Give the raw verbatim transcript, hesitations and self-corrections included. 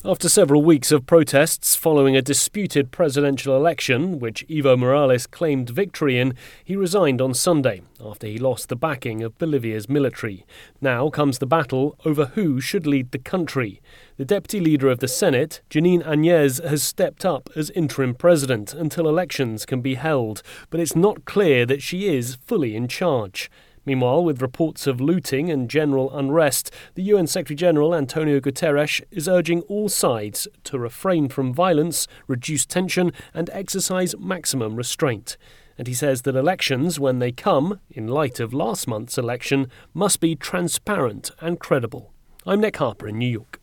After several weeks of protests following a disputed presidential election, which Evo Morales claimed victory in, he resigned on Sunday after he lost the backing of Bolivia's military. Now comes the battle over who should lead the country. The deputy leader of the Senate, Jeanine Áñez, has stepped up as interim president until elections can be held, but it's not clear that she is fully in charge. Meanwhile, with reports of looting and general unrest, the U N Secretary-General Antonio Guterres is urging all sides to refrain from violence, reduce tension and exercise maximum restraint. And he says that elections, when they come, in light of last month's election, must be transparent and credible. I'm Nick Harper in New York.